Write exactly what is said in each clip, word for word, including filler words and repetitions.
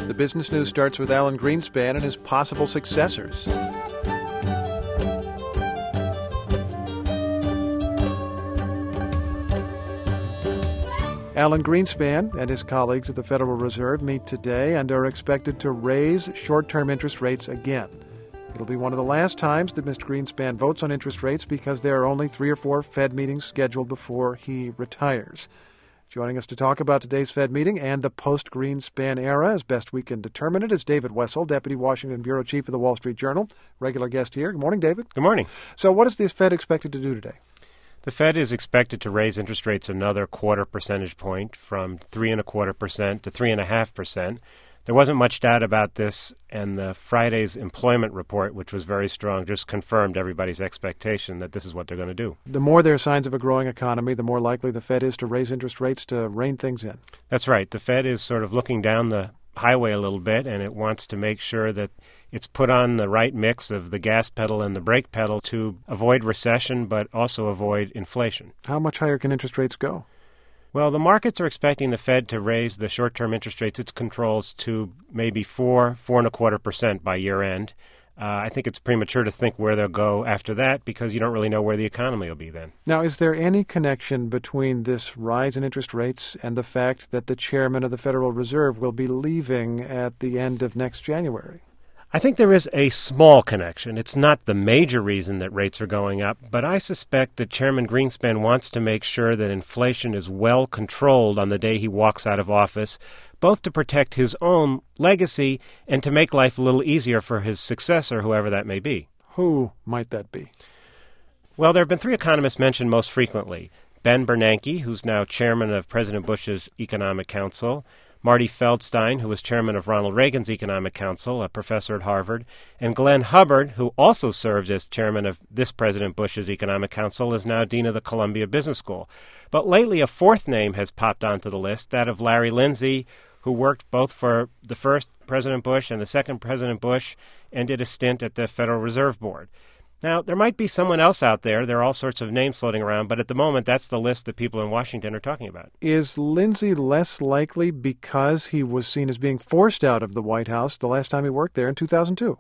The business news starts with Alan Greenspan and his possible successors. Alan Greenspan and his colleagues at the Federal Reserve meet today and are expected to raise short-term interest rates again. It'll be one of the last times that Mister Greenspan votes on interest rates because there are only three or four Fed meetings scheduled before he retires. Joining us to talk about today's Fed meeting and the post-Greenspan era, as best we can determine it, is David Wessel, Deputy Washington Bureau Chief of the Wall Street Journal, regular guest here. Good morning, David. Good morning. So what is the Fed expected to do today? The Fed is expected to raise interest rates another quarter percentage point from three and a quarter percent to three and a half percent. There wasn't much doubt about this, and the Friday's employment report, which was very strong, just confirmed everybody's expectation that this is what they're going to do. The more there are signs of a growing economy, the more likely the Fed is to raise interest rates to rein things in. That's right. The Fed is sort of looking down the highway a little bit, and it wants to make sure that it's put on the right mix of the gas pedal and the brake pedal to avoid recession, but also avoid inflation. How much higher can interest rates go? Well, the markets are expecting the Fed to raise the short-term interest rates it controls to maybe four, four and a quarter percent by year end. Uh, I think it's premature to think where they'll go after that because you don't really know where the economy will be then. Now, is there any connection between this rise in interest rates and the fact that the chairman of the Federal Reserve will be leaving at the end of next January? I think there is a small connection. It's not the major reason that rates are going up, but I suspect that Chairman Greenspan wants to make sure that inflation is well controlled on the day he walks out of office, both to protect his own legacy and to make life a little easier for his successor, whoever that may be. Who might that be? Well, there have been three economists mentioned most frequently. Ben Bernanke, who's now chairman of President Bush's Economic Council, Marty Feldstein, who was chairman of Ronald Reagan's Economic Council, a professor at Harvard, and Glenn Hubbard, who also served as chairman of this President Bush's Economic Council, is now dean of the Columbia Business School. But lately a fourth name has popped onto the list, that of Larry Lindsey, who worked both for the first President Bush and the second President Bush and did a stint at the Federal Reserve Board. Now, there might be someone else out there. There are all sorts of names floating around, but at the moment, that's the list that people in Washington are talking about. Is Lindsey less likely because he was seen as being forced out of the White House the last time he worked there in two thousand two?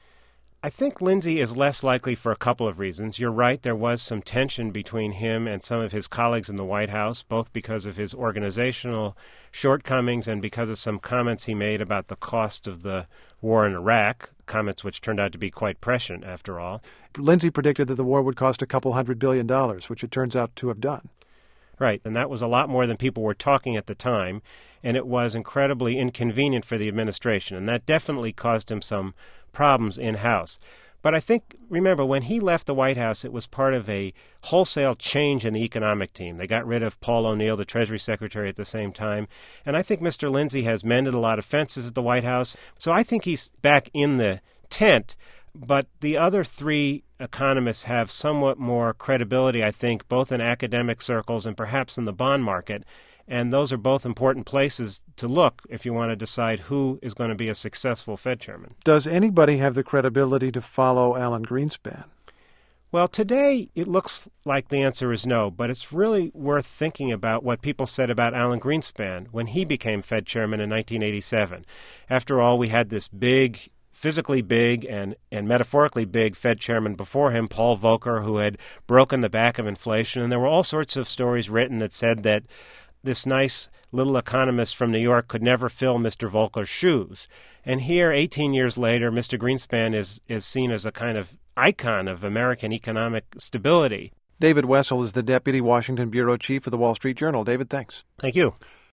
I think Lindsey is less likely for a couple of reasons. You're right, there was some tension between him and some of his colleagues in the White House, both because of his organizational shortcomings and because of some comments he made about the cost of the war in Iraq, comments which turned out to be quite prescient, after all. Lindsey predicted that the war would cost a couple hundred billion dollars, which it turns out to have done. Right, and that was a lot more than people were talking at the time, and it was incredibly inconvenient for the administration, and that definitely caused him some problems in-house. But I think, remember, when he left the White House, it was part of a wholesale change in the economic team. They got rid of Paul O'Neill, the Treasury Secretary, at the same time. And I think Mister Lindsey has mended a lot of fences at the White House. So I think he's back in the tent. But the other three economists have somewhat more credibility, I think, both in academic circles and perhaps in the bond market. And those are both important places to look if you want to decide who is going to be a successful Fed chairman. Does anybody have the credibility to follow Alan Greenspan? Well, today it looks like the answer is no, but it's really worth thinking about what people said about Alan Greenspan when he became Fed chairman in nineteen eighty-seven. After all, we had this big, physically big and, and metaphorically big Fed chairman before him, Paul Volcker, who had broken the back of inflation, and there were all sorts of stories written that said that this nice little economist from New York could never fill Mister Volcker's shoes. And here, eighteen years later, Mister Greenspan is, is seen as a kind of icon of American economic stability. David Wessel is the Deputy Washington Bureau Chief of the Wall Street Journal. David, thanks. Thank you.